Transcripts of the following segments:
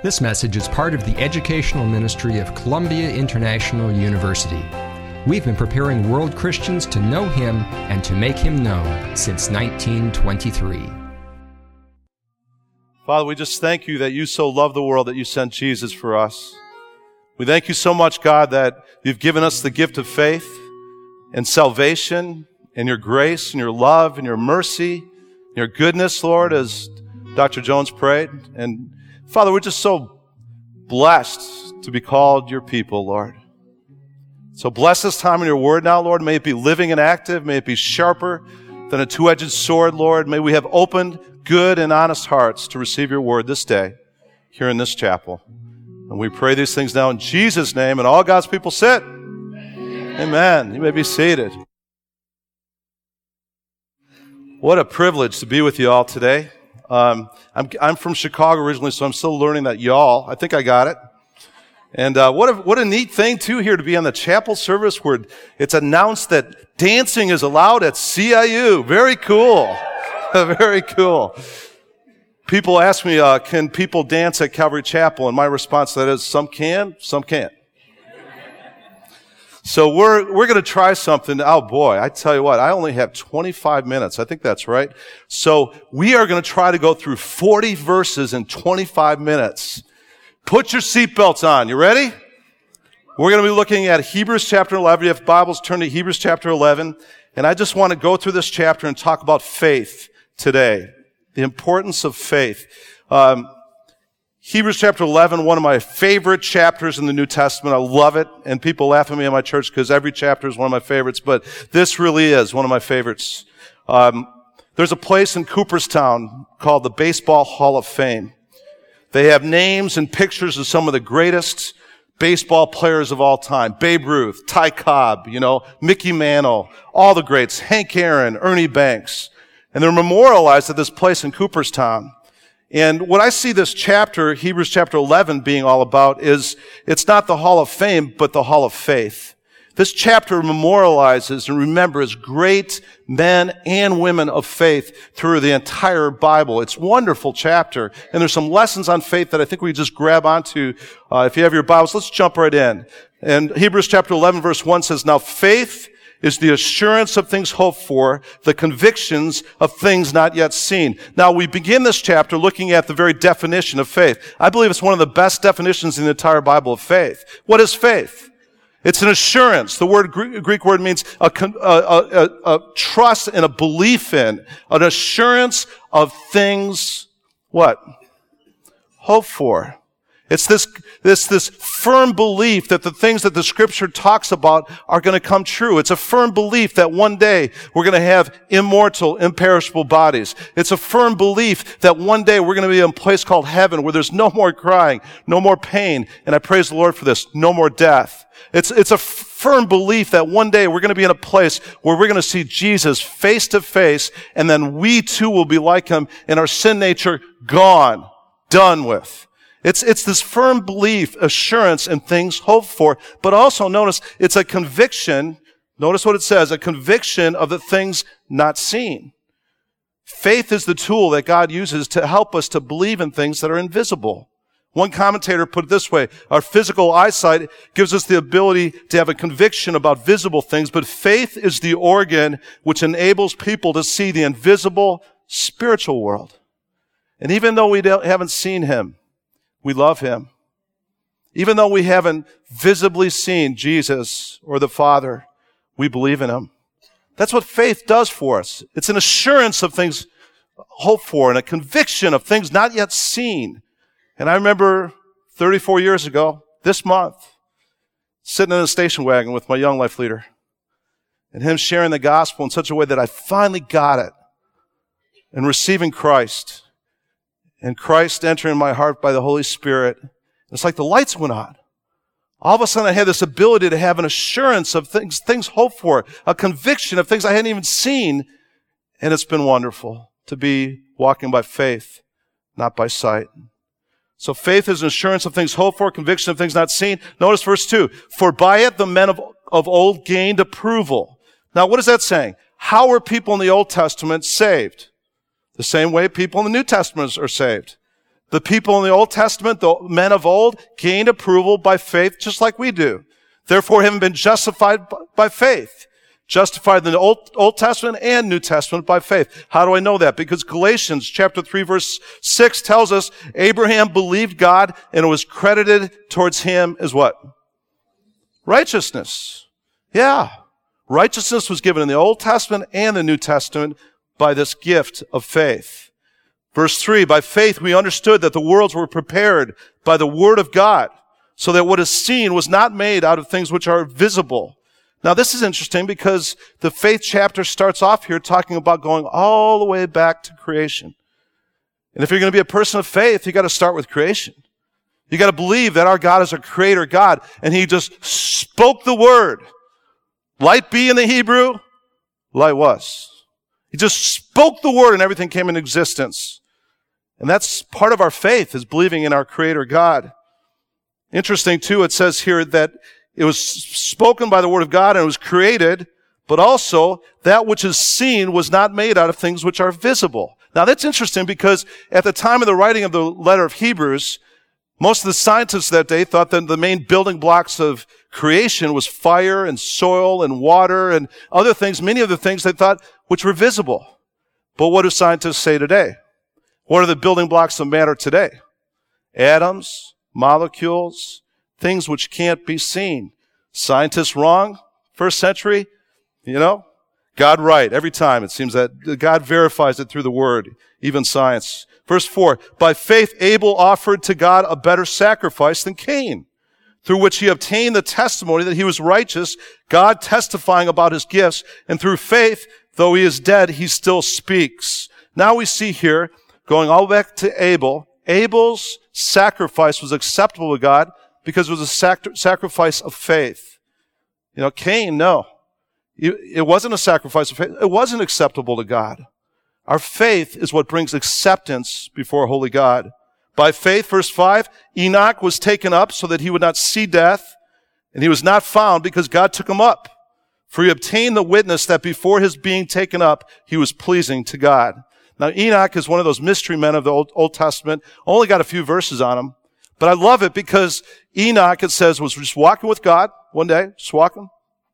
This message is part of the educational ministry of Columbia International University. We've been preparing world Christians to know Him and to make Him known since 1923. Father, we just thank you that you so love the world that you sent Jesus for us. We thank you so much, God, that you've given us the gift of faith and salvation and your grace and your love and your mercy and your goodness, Lord, as Dr. Jones prayed. And Father, we're just so blessed to be called your people, Lord. So bless this time in your word now, Lord. May it be living and active. May it be sharper than a two-edged sword, Lord. May we have open, good, and honest hearts to receive your word this day here in this chapel. And we pray these things now in Jesus' name, and all God's people sit. Amen. You may be seated. What a privilege to be with you all today. I'm from Chicago originally, so I'm still learning that y'all. I think I got it. And what a neat thing, too, here to be on the chapel service where it's announced that dancing is allowed at CIU. Very cool. Very cool. People ask me, can people dance at Calvary Chapel? And my response to that is, some can, some can't. So we're going to try something. Oh boy, I tell you what, I only have 25 minutes. I think that's right. So we are going to try to go through 40 verses in 25 minutes. Put your seatbelts on. You ready? We're going to be looking at Hebrews chapter 11. If you have Bibles, turn to Hebrews chapter 11. And I just want to go through this chapter and talk about faith today. The importance of faith. Hebrews chapter 11, one of my favorite chapters in the New Testament. I love it. And people laugh at me in my church because every chapter is one of my favorites. But this really is one of my favorites. There's a place in Cooperstown called the Baseball Hall of Fame. They have names and pictures of some of the greatest baseball players of all time. Babe Ruth, Ty Cobb, Mickey Mantle, all the greats, Hank Aaron, Ernie Banks. And they're memorialized at this place in Cooperstown. And what I see this chapter, Hebrews chapter 11, being all about is it's not the Hall of Fame, but the Hall of Faith. This chapter memorializes and remembers great men and women of faith through the entire Bible. It's a wonderful chapter. And there's some lessons on faith that I think we just grab onto. If you have your Bibles, let's jump right in. And Hebrews chapter 11, verse 1 says, "Now faith is the assurance of things hoped for, the convictions of things not yet seen." Now, we begin this chapter looking at the very definition of faith. I believe it's one of the best definitions in the entire Bible of faith. What is faith? It's an assurance. The Greek word means a trust and a belief in, an assurance of things, what? Hoped for. It's this firm belief that the things that the Scripture talks about are going to come true. It's a firm belief that one day we're going to have immortal, imperishable bodies. It's a firm belief that one day we're going to be in a place called heaven where there's no more crying, no more pain, and I praise the Lord for this, no more death. It's a firm belief that one day we're going to be in a place where we're going to see Jesus face to face, and then we too will be like Him, and our sin nature gone, done with. It's this firm belief, assurance in things hoped for, but also notice it's a conviction. Notice what it says, a conviction of the things not seen. Faith is the tool that God uses to help us to believe in things that are invisible. One commentator put it this way, our physical eyesight gives us the ability to have a conviction about visible things, but faith is the organ which enables people to see the invisible spiritual world. And even though we haven't seen Him, we love Him. Even though we haven't visibly seen Jesus or the Father, we believe in Him. That's what faith does for us. It's an assurance of things hoped for and a conviction of things not yet seen. And I remember 34 years ago, this month, sitting in a station wagon with my young life leader and him sharing the gospel in such a way that I finally got it and receiving Christ. And Christ entering my heart by the Holy Spirit. It's like the lights went on. All of a sudden I had this ability to have an assurance of things hoped for, a conviction of things I hadn't even seen. And it's been wonderful to be walking by faith, not by sight. So faith is an assurance of things hoped for, conviction of things not seen. Notice verse 2. "For by it the men of old gained approval." Now what is that saying? How were people in the Old Testament saved? The same way people in the New Testament are saved. The people in the Old Testament, the men of old, gained approval by faith just like we do. Therefore, having been justified by faith. Justified in the Old Testament and New Testament by faith. How do I know that? Because Galatians chapter 3 verse 6 tells us Abraham believed God and it was credited towards him as what? Righteousness. Yeah. Righteousness was given in the Old Testament and the New Testament by this gift of faith. Verse 3, by faith we understood that the worlds were prepared by the word of God, so that what is seen was not made out of things which are visible. Now this is interesting because the faith chapter starts off here talking about going all the way back to creation. And if you're going to be a person of faith, you got to start with creation. You got to believe that our God is a creator God, and he just spoke the word. Light be in the Hebrew, light was. He just spoke the word and everything came into existence. And that's part of our faith, is believing in our creator God. Interesting too, it says here that it was spoken by the word of God and it was created, but also that which is seen was not made out of things which are visible. Now that's interesting because at the time of the writing of the letter of Hebrews, most of the scientists that day thought that the main building blocks of creation was fire and soil and water and other things, many of the things they thought which were visible. But what do scientists say today? What are the building blocks of matter today? Atoms, molecules, things which can't be seen. Scientists wrong, first century, God right. Every time it seems that God verifies it through the word, even science. Verse 4, by faith Abel offered to God a better sacrifice than Cain, through which he obtained the testimony that he was righteous, God testifying about his gifts, and through faith, though he is dead, he still speaks. Now we see here, going all the way back to Abel, Abel's sacrifice was acceptable to God because it was a sacrifice of faith. Cain, no. It wasn't a sacrifice of faith. It wasn't acceptable to God. Our faith is what brings acceptance before a holy God. By faith, verse 5, Enoch was taken up so that he would not see death, and he was not found because God took him up. For he obtained the witness that before his being taken up, he was pleasing to God. Now, Enoch is one of those mystery men of the Old Testament. Only got a few verses on him. But I love it because Enoch, it says, was just walking with God one day, just walking.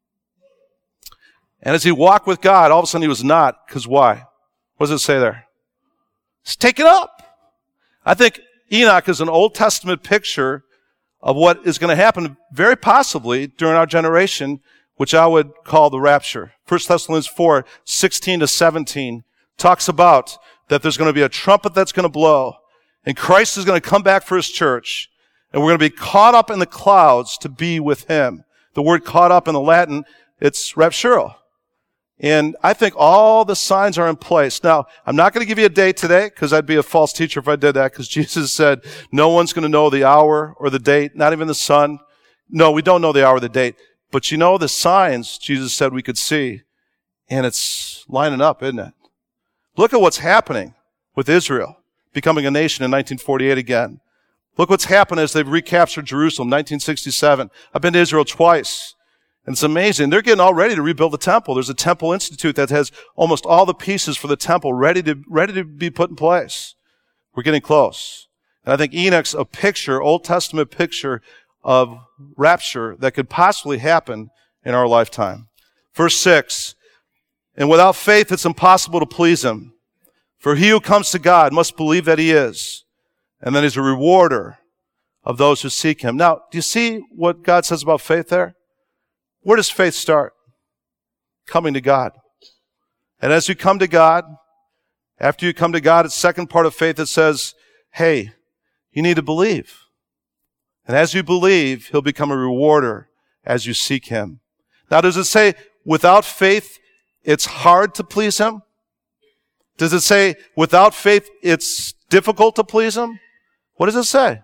And as he walked with God, all of a sudden he was not. Because why? What does it say there? It's taken up. I think Enoch is an Old Testament picture of what is going to happen very possibly during our generation, which I would call the rapture. 1 Thessalonians 4, 16 to 17 talks about that there's going to be a trumpet that's going to blow, and Christ is going to come back for his church, and we're going to be caught up in the clouds to be with him. The word caught up in the Latin, it's rapturo. And I think all the signs are in place. Now, I'm not going to give you a date today because I'd be a false teacher if I did that, because Jesus said no one's going to know the hour or the date, not even the Son. No, we don't know the hour or the date. But the signs Jesus said we could see, and it's lining up, isn't it? Look at what's happening with Israel becoming a nation in 1948 again. Look what's happened as they've recaptured Jerusalem, 1967. I've been to Israel twice. And it's amazing. They're getting all ready to rebuild the temple. There's a temple institute that has almost all the pieces for the temple ready to be put in place. We're getting close. And I think Enoch's a picture, Old Testament picture of rapture that could possibly happen in our lifetime. Verse 6, and without faith it's impossible to please him. For he who comes to God must believe that he is, and that he's a rewarder of those who seek him. Now, do you see what God says about faith there? Where does faith start? Coming to God. And as you come to God, after you come to God, it's second part of faith that says, hey, you need to believe. And as you believe, he'll become a rewarder as you seek him. Now, does it say without faith, it's hard to please him? Does it say without faith, it's difficult to please him? What does it say?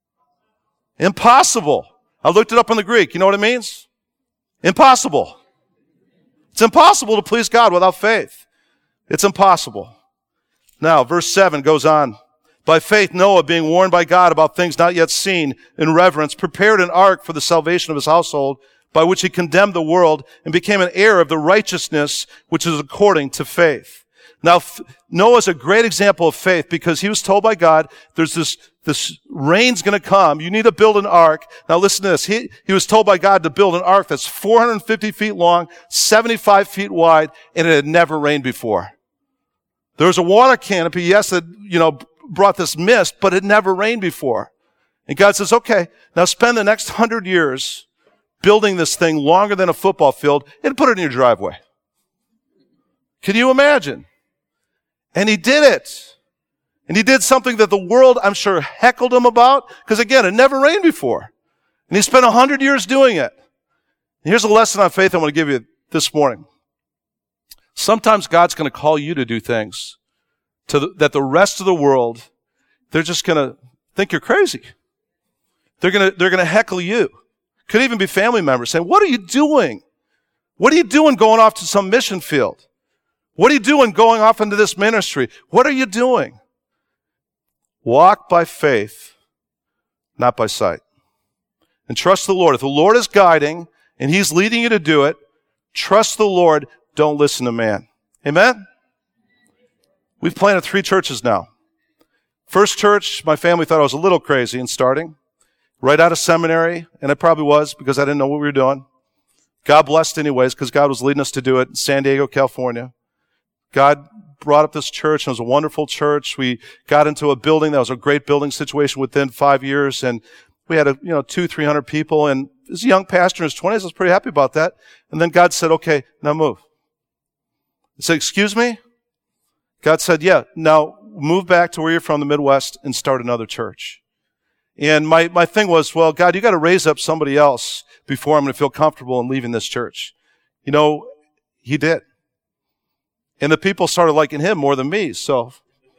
Impossible. I looked it up in the Greek. You know what it means? Impossible. It's impossible to please God without faith. It's impossible. Now, verse 7 goes on. By faith, Noah, being warned by God about things not yet seen, in reverence, prepared an ark for the salvation of his household, by which he condemned the world and became an heir of the righteousness which is according to faith. Now, Noah's a great example of faith because he was told by God, there's this rain's going to come. You need to build an ark. Now listen to this. He was told by God to build an ark that's 450 feet long, 75 feet wide, and it had never rained before. There was a water canopy, yes, that, brought this mist, but it never rained before. And God says, okay, now spend the next 100 years building this thing longer than a football field and put it in your driveway. Can you imagine? And he did it. And he did something that the world, I'm sure, heckled him about, because again, it never rained before. And he spent 100 years doing it. And here's a lesson on faith I want to give you this morning. Sometimes God's going to call you to do things that the rest of the world, they're just going to think you're crazy. They're going to heckle you. Could even be family members saying, what are you doing? What are you doing going off to some mission field? What are you doing going off into this ministry? What are you doing? Walk by faith, not by sight. And trust the Lord. If the Lord is guiding and He's leading you to do it, trust the Lord. Don't listen to man. Amen? We've planted 3 churches now. First church, my family thought I was a little crazy in starting. Right out of seminary, and I probably was because I didn't know what we were doing. God blessed anyways because God was leading us to do it in San Diego, California. God brought up this church, and it was a wonderful church. We got into a building that was a great building situation within 5 years, and we had 200-300 people, and this young pastor in his 20s, I was pretty happy about that. And then God said, okay, now move. I said, excuse me? God said, yeah, now move back to where you're from, the Midwest, and start another church. And my thing was, well, God, you got to raise up somebody else before I'm going to feel comfortable in leaving this church. He did. And the people started liking him more than me, so.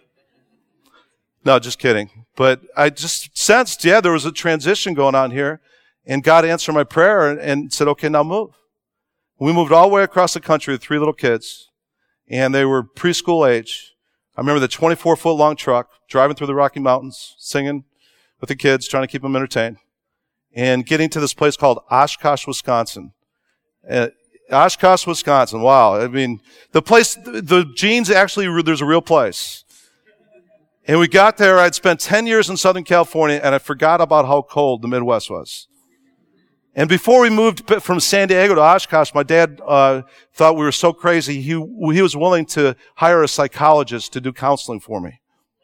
No, just kidding. But I just sensed, there was a transition going on here. And God answered my prayer and said, okay, now move. We moved all the way across the country with 3 little kids. And they were preschool age. I remember the 24-foot long truck driving through the Rocky Mountains, singing with the kids, trying to keep them entertained, and getting to this place called Oshkosh, Wisconsin. Oshkosh, Wisconsin. Wow. I mean, the place, the genes actually, there's a real place. And we got there. I'd spent 10 years in Southern California, and I forgot about how cold the Midwest was. And before we moved from San Diego to Oshkosh, my dad thought we were so crazy, he was willing to hire a psychologist to do counseling for me.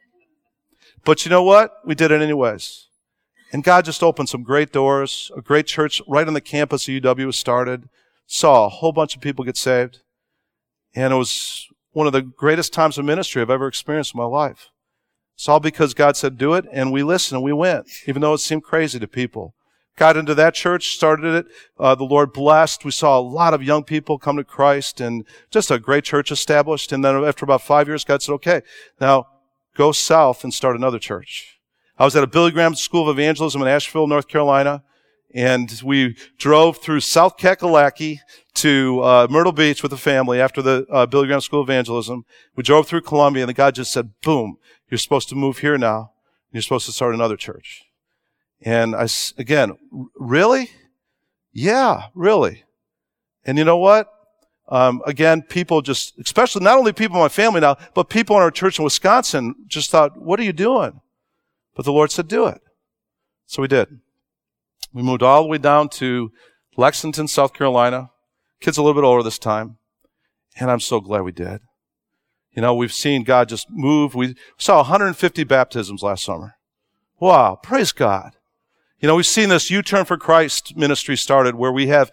But you know what? We did it anyways. And God just opened some great doors. A great church right on the campus of UW was started. Saw a whole bunch of people get saved. And it was one of the greatest times of ministry I've ever experienced in my life. It's all because God said do it, and we listened and we went, even though it seemed crazy to people. Got into that church, started it. The Lord blessed. We saw a lot of young people come to Christ, and just a great church established. And then after about 5 years, God said, okay, now go south and start another church. I was at a Billy Graham School of Evangelism in Asheville, North Carolina, and we drove through South Kakalaki to Myrtle Beach with the family after the Billy Graham School of Evangelism. We drove through Columbia, and God just said, boom, you're supposed to move here now. You're supposed to start another church. And again, really? Yeah, really. And you know what? Again, people just, especially not only people in my family now, but people in our church in Wisconsin just thought, what are you doing? But the Lord said, do it. So we did. We moved all the way down to Lexington, South Carolina. Kids a little bit older this time. And I'm so glad we did. We've seen God just move. We saw 150 baptisms last summer. Wow, praise God. We've seen this U-Turn for Christ ministry started where we have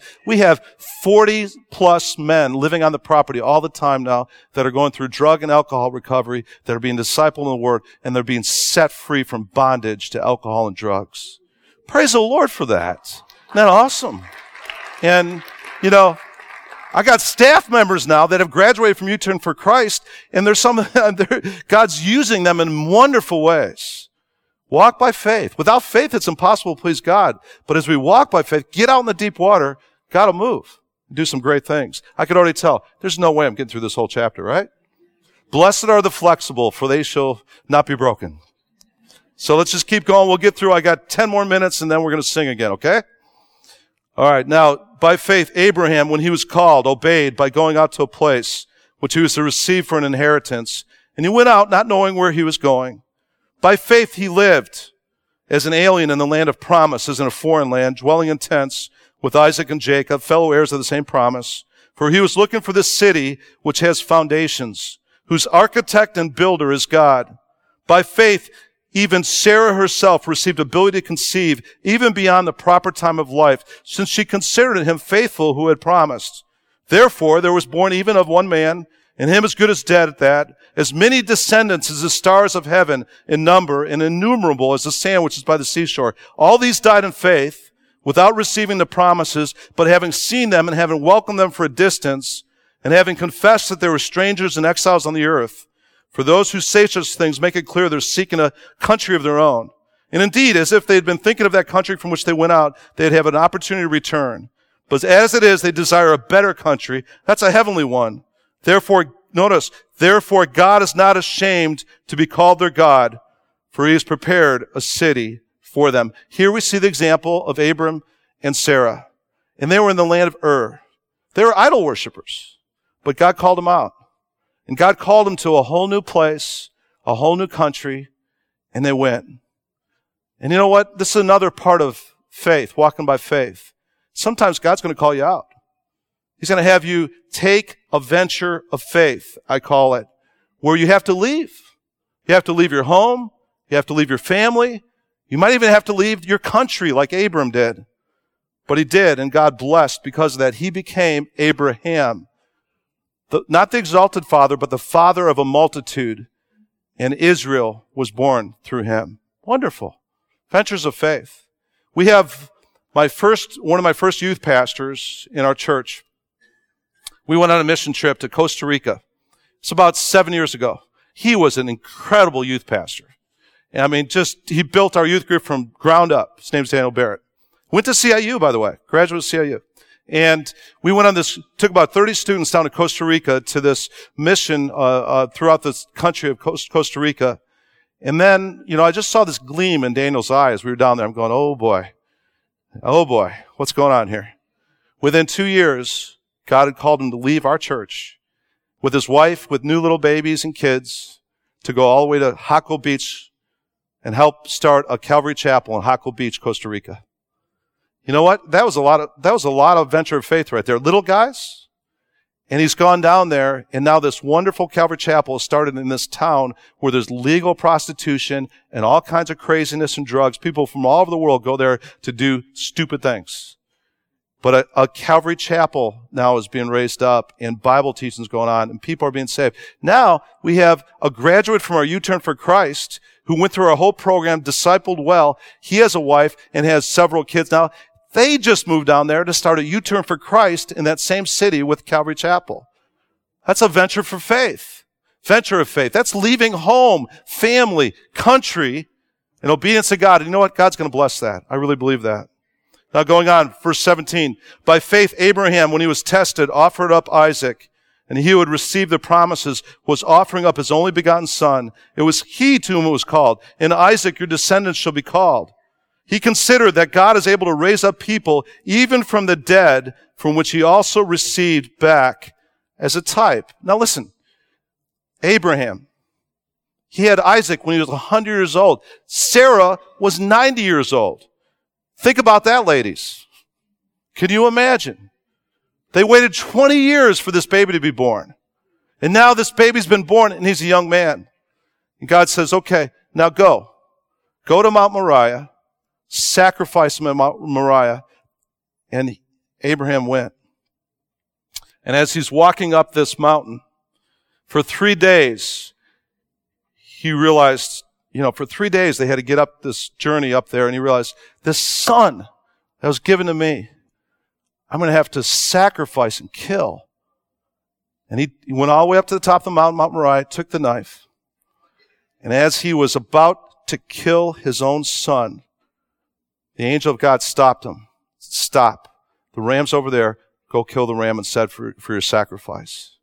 40 plus men living on the property all the time now that are going through drug and alcohol recovery, that are being discipled in the Word, and they're being set free from bondage to alcohol and drugs. Praise the Lord for that. Isn't that awesome? And, I got staff members now that have graduated from U-Turn for Christ, and there's God's using them in wonderful ways. Walk by faith. Without faith, it's impossible to please God. But as we walk by faith, get out in the deep water, God will move and do some great things. I could already tell, there's no way I'm getting through this whole chapter, right? Blessed are the flexible, for they shall not be broken. So let's just keep going. We'll get through. I got 10 more minutes, and then we're going to sing again, okay? All right. Now, by faith, Abraham, when he was called, obeyed by going out to a place which he was to receive for an inheritance. And he went out not knowing where he was going. By faith he lived as an alien in the land of promise, as in a foreign land, dwelling in tents with Isaac and Jacob, fellow heirs of the same promise. For he was looking for the city which has foundations, whose architect and builder is God. By faith, even Sarah herself received ability to conceive even beyond the proper time of life, since she considered him faithful who had promised. Therefore, there was born even of one man, and him as good as dead at that, as many descendants as the stars of heaven in number, and innumerable as the sand which is by the seashore. All these died in faith, without receiving the promises, but having seen them and having welcomed them for a distance, and having confessed that they were strangers and exiles on the earth. For those who say such things make it clear they're seeking a country of their own. And indeed, as if they had been thinking of that country from which they went out, they'd have an opportunity to return. But as it is, they desire a better country. That's a heavenly one. Therefore, notice, therefore God is not ashamed to be called their God, for he has prepared a city for them. Here we see the example of Abram and Sarah. And they were in the land of Ur. They were idol worshipers. But God called them out. And God called them to a whole new place, a whole new country, and they went. And you know what? This is another part of faith, walking by faith. Sometimes God's going to call you out. He's going to have you take a venture of faith, I call it, where you have to leave. You have to leave your home. You have to leave your family. You might even have to leave your country like Abram did. But he did, and God blessed because of that. He became Abraham. Not the exalted father, but the father of a multitude. And Israel was born through him. Wonderful. Ventures of faith. We have one of my first youth pastors in our church. We went on a mission trip to Costa Rica. It's about 7 years ago. He was an incredible youth pastor. And I mean, he built our youth group from ground up. His name's Daniel Barrett. Went to CIU, by the way. Graduate of CIU. And we went on took about 30 students down to Costa Rica to this mission throughout the country of Costa Rica. And then, I just saw this gleam in Daniel's eye as we were down there. I'm going, oh boy, what's going on here? Within 2 years, God had called him to leave our church with his wife, with new little babies and kids, to go all the way to Jaco Beach and help start a Calvary Chapel in Jaco Beach, Costa Rica. You know what? That was a lot of venture of faith right there. Little guys. And he's gone down there, and now this wonderful Calvary Chapel is started in this town where there's legal prostitution and all kinds of craziness and drugs. People from all over the world go there to do stupid things. But a Calvary Chapel now is being raised up, and Bible teaching's going on, and people are being saved. Now we have a graduate from our U-Turn for Christ who went through our whole program, discipled well. He has a wife and has several kids now. They just moved down there to start a U-Turn for Christ in that same city with Calvary Chapel. That's a venture for faith. Venture of faith. That's leaving home, family, country, in obedience to God. And you know what? God's going to bless that. I really believe that. Now going on, verse 17. By faith, Abraham, when he was tested, offered up Isaac, and he who had received the promises was offering up his only begotten son. It was he to whom it was called. In Isaac your descendants shall be called. He considered that God is able to raise up people even from the dead, from which he also received back as a type. Now listen, Abraham, he had Isaac when he was 100 years old. Sarah was 90 years old. Think about that, ladies. Can you imagine? They waited 20 years for this baby to be born. And now this baby's been born and he's a young man. And God says, okay, now go. Go to Mount Moriah. Sacrifice him at Mount Moriah. And Abraham went. And as he's walking up this mountain, for 3 days, he realized, for 3 days they had to get up this journey up there, and he realized, this son that was given to me, I'm going to have to sacrifice and kill. And he went all the way up to the top of the mountain, Mount Moriah, took the knife, and as he was about to kill his own son, the angel of God stopped him. Stop. The ram's over there. Go kill the ram instead for your sacrifice.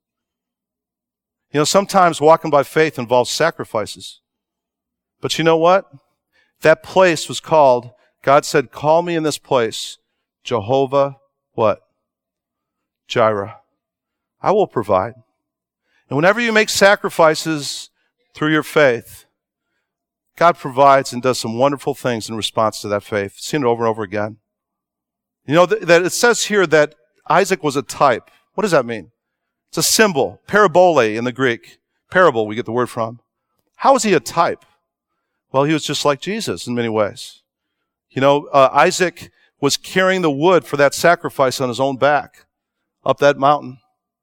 Sometimes walking by faith involves sacrifices. But you know what? That place was called, God said, call me in this place, Jehovah, what? Jireh. I will provide. And whenever you make sacrifices through your faith, God provides and does some wonderful things in response to that faith. I've seen it over and over again. You know, that it says here that Isaac was a type. What does that mean? It's a symbol, parabole in the Greek. Parable, we get the word from. How is he a type? Well, he was just like Jesus in many ways. You know, Isaac was carrying the wood for that sacrifice on his own back up that mountain.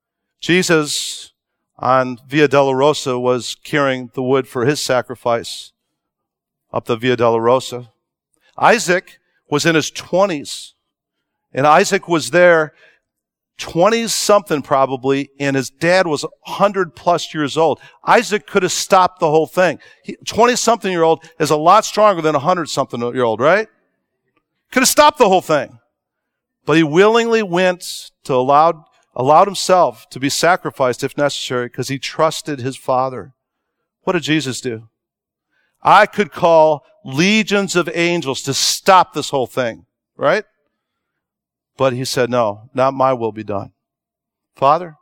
Jesus on Via Dolorosa was carrying the wood for his sacrifice up the Via Dolorosa. Isaac was in his 20s, and Isaac was there 20-something probably, and his dad was 100-plus years old. Isaac could have stopped the whole thing. 20-something-year-old is a lot stronger than a 100-something-year-old, right? Could have stopped the whole thing. But he willingly went to allowed himself to be sacrificed if necessary because he trusted his Father. What did Jesus do? I could call legions of angels to stop this whole thing, right? But he said, no, not my will be done. Father,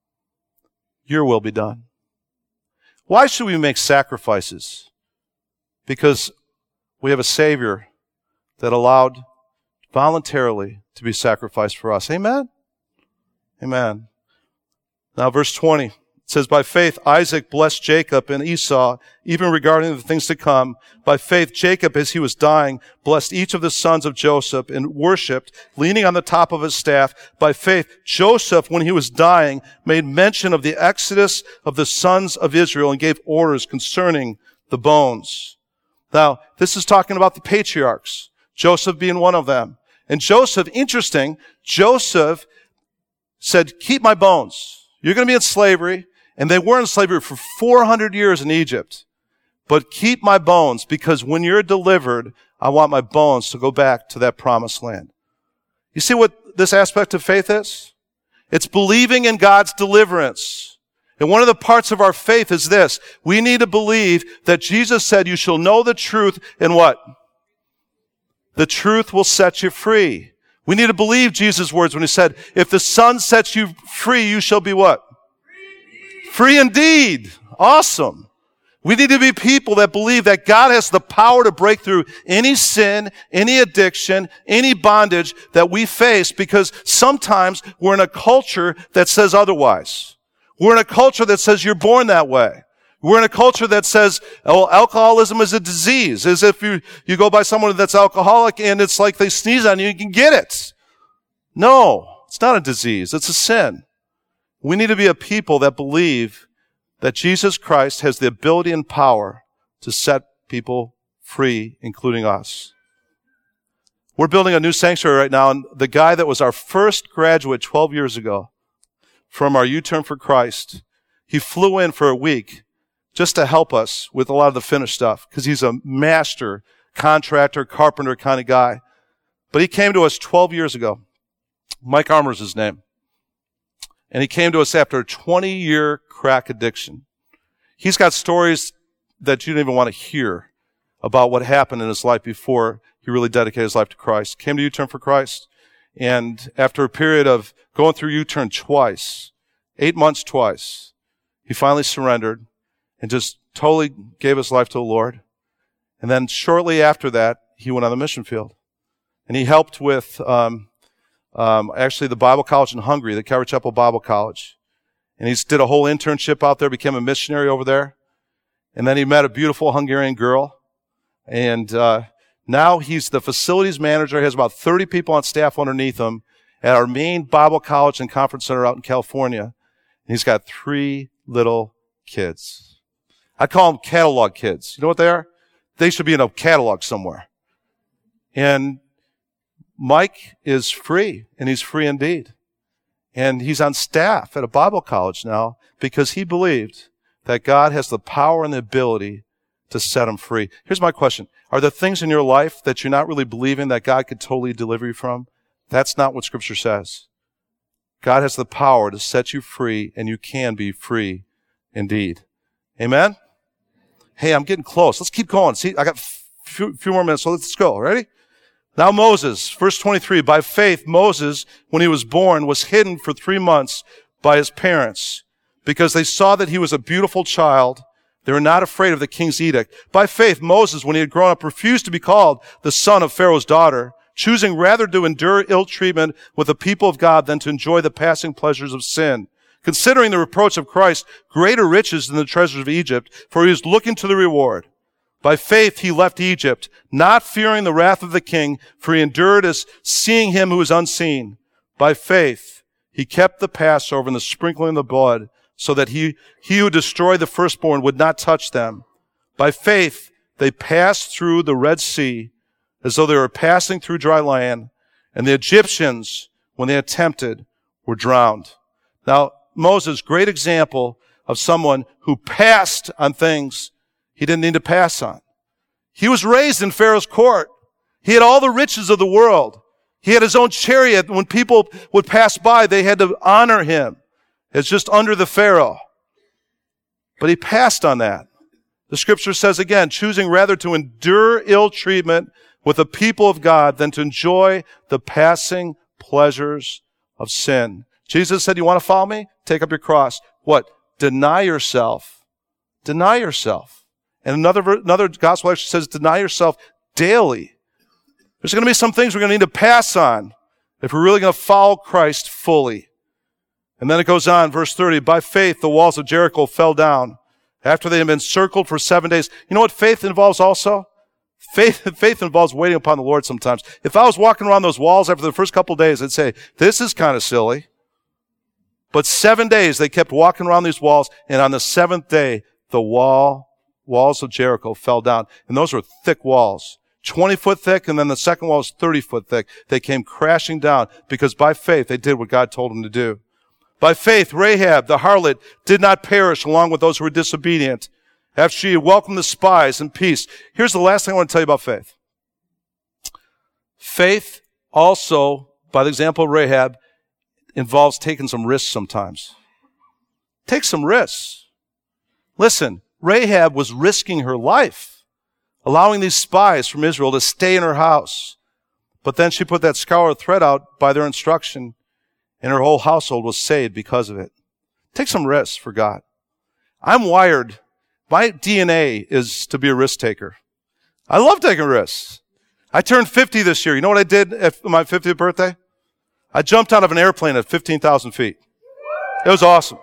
your will be done. Why should we make sacrifices? Because we have a Savior that allowed voluntarily to be sacrificed for us. Amen? Amen. Now, verse 20. It says, by faith, Isaac blessed Jacob and Esau, even regarding the things to come. By faith, Jacob, as he was dying, blessed each of the sons of Joseph and worshipped, leaning on the top of his staff. By faith, Joseph, when he was dying, made mention of the exodus of the sons of Israel and gave orders concerning the bones. Now, this is talking about the patriarchs, Joseph being one of them. And Joseph, interesting, Joseph said, keep my bones. You're going to be in slavery. And they were in slavery for 400 years in Egypt. But keep my bones, because when you're delivered, I want my bones to go back to that promised land. You see what this aspect of faith is? It's believing in God's deliverance. And one of the parts of our faith is this. We need to believe that Jesus said, you shall know the truth, and what? The truth will set you free. We need to believe Jesus' words when he said, if the Son sets you free, you shall be what? Free indeed. Awesome. We need to be people that believe that God has the power to break through any sin, any addiction, any bondage that we face, because sometimes we're in a culture that says otherwise. We're in a culture that says you're born that way. We're in a culture that says, oh, alcoholism is a disease. As if you go by someone that's alcoholic and it's like they sneeze on you, you can get it. No, it's not a disease. It's a sin. We need to be a people that believe that Jesus Christ has the ability and power to set people free, including us. We're building a new sanctuary right now, and the guy that was our first graduate 12 years ago from our U-Turn for Christ, he flew in for a week just to help us with a lot of the finished stuff, because he's a master contractor, carpenter kind of guy. But he came to us 12 years ago. Mike Armour's his name. And he came to us after a 20-year crack addiction. He's got stories that you don't even want to hear about what happened in his life before he really dedicated his life to Christ. Came to U-Turn for Christ. And after a period of going through U-Turn twice, 8 months twice, he finally surrendered and just totally gave his life to the Lord. And then shortly after that, he went on the mission field. And he helped with actually the Bible college in Hungary, the Calvary Chapel Bible College. And he did a whole internship out there, became a missionary over there. And then he met a beautiful Hungarian girl. And now he's the facilities manager. He has about 30 people on staff underneath him at our main Bible college and conference center out in California. And he's got 3 little kids. I call them catalog kids. You know what they are? They should be in a catalog somewhere. And Mike is free, and he's free indeed. And he's on staff at a Bible college now because he believed that God has the power and the ability to set him free. Here's my question. Are there things in your life that you're not really believing that God could totally deliver you from? That's not what Scripture says. God has the power to set you free, and you can be free indeed. Amen? Hey, I'm getting close. Let's keep going. See, I got a few more minutes, so let's go. Ready? Now Moses, verse 23, by faith Moses, when he was born, was hidden for 3 months by his parents because they saw that he was a beautiful child. They were not afraid of the king's edict. By faith, Moses, when he had grown up, refused to be called the son of Pharaoh's daughter, choosing rather to endure ill treatment with the people of God than to enjoy the passing pleasures of sin. Considering the reproach of Christ greater riches than the treasures of Egypt, for he was looking to the reward. By faith he left Egypt, not fearing the wrath of the king, for he endured as seeing him who is unseen. By faith he kept the Passover and the sprinkling of the blood, so that he who destroyed the firstborn would not touch them. By faith they passed through the Red Sea as though they were passing through dry land, and the Egyptians, when they attempted, were drowned. Now, Moses, great example of someone who passed on things he didn't need to pass on. He was raised in Pharaoh's court. He had all the riches of the world. He had his own chariot. When people would pass by, they had to honor him as just under the Pharaoh. But he passed on that. The scripture says again, choosing rather to endure ill treatment with the people of God than to enjoy the passing pleasures of sin. Jesus said, you want to follow me? Take up your cross. What? Deny yourself. Deny yourself. And another gospel actually says, deny yourself daily. There's going to be some things we're going to need to pass on if we're really going to follow Christ fully. And then it goes on, verse 30, by faith the walls of Jericho fell down after they had been circled for 7 days. You know what faith involves also? Faith involves waiting upon the Lord sometimes. If I was walking around those walls after the first couple of days, I'd say, this is kind of silly. But 7 days they kept walking around these walls, and on the seventh day, the walls of Jericho fell down. And those were thick walls, 20 foot thick, and then the second wall was 30 foot thick. They came crashing down because by faith they did what God told them to do. By faith, Rahab, the harlot, did not perish along with those who were disobedient after she had welcomed the spies in peace. Here's the last thing I want to tell you about faith. Faith also, by the example of Rahab, involves taking some risks sometimes. Take some risks. Listen, Rahab was risking her life, allowing these spies from Israel to stay in her house. But then she put that scarlet thread out by their instruction, and her whole household was saved because of it. Take some risks for God. I'm wired. My DNA is to be a risk taker. I love taking risks. I turned 50 this year. You know what I did at my 50th birthday? I jumped out of an airplane at 15,000 feet. It was awesome.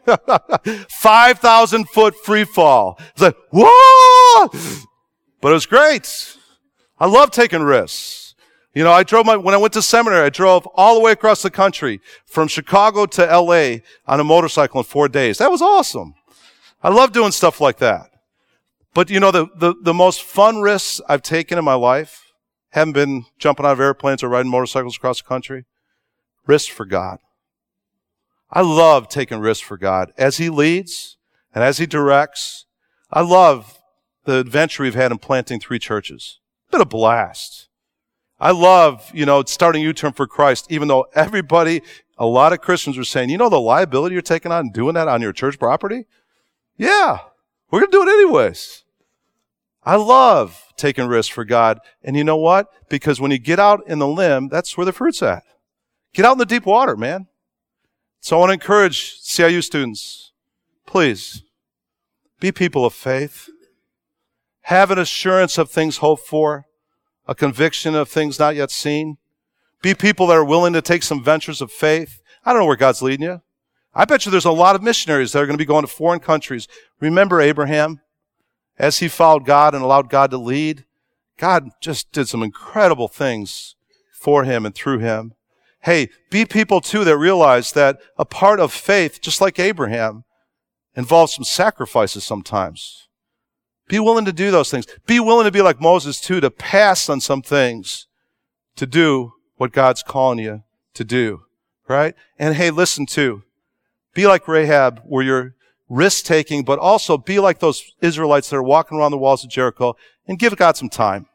5,000 foot free fall. It's like, whoa! But it was great. I love taking risks. You know, when I went to seminary, I drove all the way across the country from Chicago to LA on a motorcycle in 4 days. That was awesome. I love doing stuff like that. But you know, the most fun risks I've taken in my life haven't been jumping out of airplanes or riding motorcycles across the country. Risks for God. I love taking risks for God. As He leads and as He directs, I love the adventure we've had in planting 3 churches. It's been a blast. I love, starting U-Turn for Christ, even though a lot of Christians are saying, the liability you're taking on doing that on your church property? Yeah, we're going to do it anyways. I love taking risks for God. And you know what? Because when you get out in the limb, that's where the fruit's at. Get out in the deep water, man. So I want to encourage CIU students, please, be people of faith. Have an assurance of things hoped for, a conviction of things not yet seen. Be people that are willing to take some ventures of faith. I don't know where God's leading you. I bet you there's a lot of missionaries that are going to be going to foreign countries. Remember Abraham? As he followed God and allowed God to lead, God just did some incredible things for him and through him. Hey, be people too that realize that a part of faith, just like Abraham, involves some sacrifices sometimes. Be willing to do those things. Be willing to be like Moses too, to pass on some things to do what God's calling you to do, right? And hey, listen too. Be like Rahab, where you're risk-taking, but also be like those Israelites that are walking around the walls of Jericho and give God some time.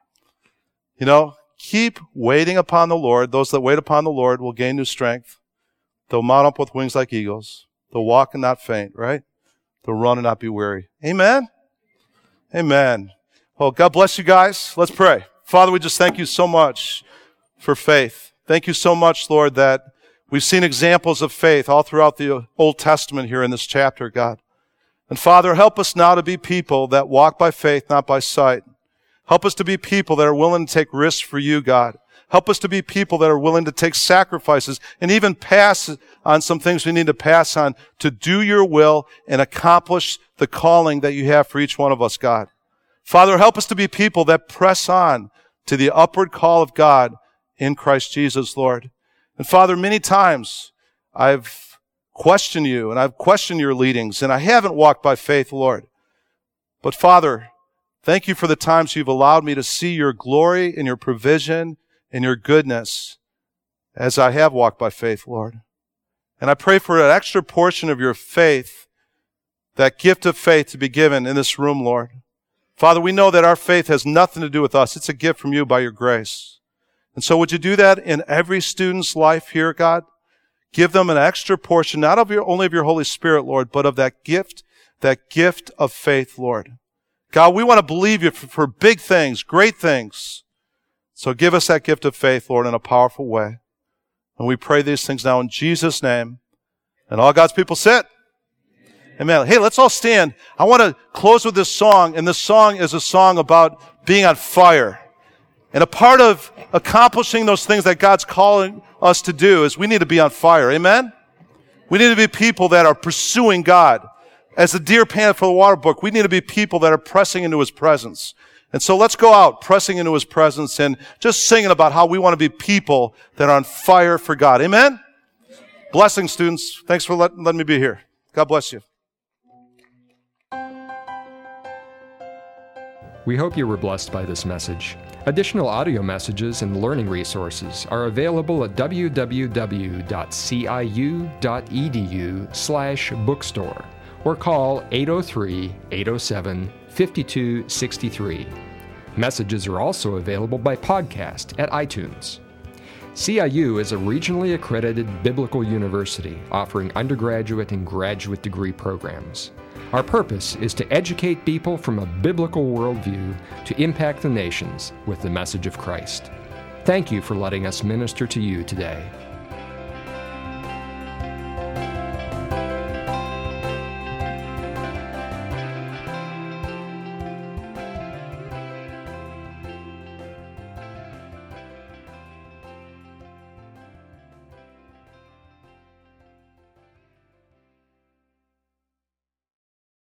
Keep waiting upon the Lord. Those that wait upon the Lord will gain new strength. They'll mount up with wings like eagles. They'll walk and not faint, right? They'll run and not be weary. Amen? Amen. Well, God bless you guys. Let's pray. Father, we just thank you so much for faith. Thank you so much, Lord, that We've seen examples of faith all throughout the Old Testament here in this chapter, God. And Father, help us now to be people that walk by faith, not by sight. Help us to be people that are willing to take risks for you, God. Help us to be people that are willing to take sacrifices and even pass on some things we need to pass on to do your will and accomplish the calling that you have for each one of us, God. Father, help us to be people that press on to the upward call of God in Christ Jesus, Lord. And Father, many times I've questioned you and I've questioned your leadings and I haven't walked by faith, Lord. But Father, thank you for the times you've allowed me to see your glory and your provision and your goodness as I have walked by faith, Lord. And I pray for an extra portion of your faith, that gift of faith to be given in this room, Lord. Father, we know that our faith has nothing to do with us. It's a gift from you by your grace. And so would you do that in every student's life here, God? Give them an extra portion, not of only of your Holy Spirit, Lord, but of that gift of faith, Lord. God, we want to believe you for big things, great things. So give us that gift of faith, Lord, in a powerful way. And we pray these things now in Jesus' name. And all God's people said, amen. Hey, let's all stand. I want to close with this song, and this song is a song about being on fire. And a part of accomplishing those things that God's calling us to do is we need to be on fire. Amen? We need to be people that are pursuing God. As the deer panteth for the water brook, we need to be people that are pressing into His presence. And so let's go out pressing into His presence and just singing about how we want to be people that are on fire for God. Amen? Blessings, students. Thanks for letting me be here. God bless you. We hope you were blessed by this message. Additional audio messages and learning resources are available at www.ciu.edu/bookstore or call 803-807-5263. Messages are also available by podcast at iTunes. CIU is a regionally accredited biblical university offering undergraduate and graduate degree programs. Our purpose is to educate people from a biblical worldview to impact the nations with the message of Christ. Thank you for letting us minister to you today.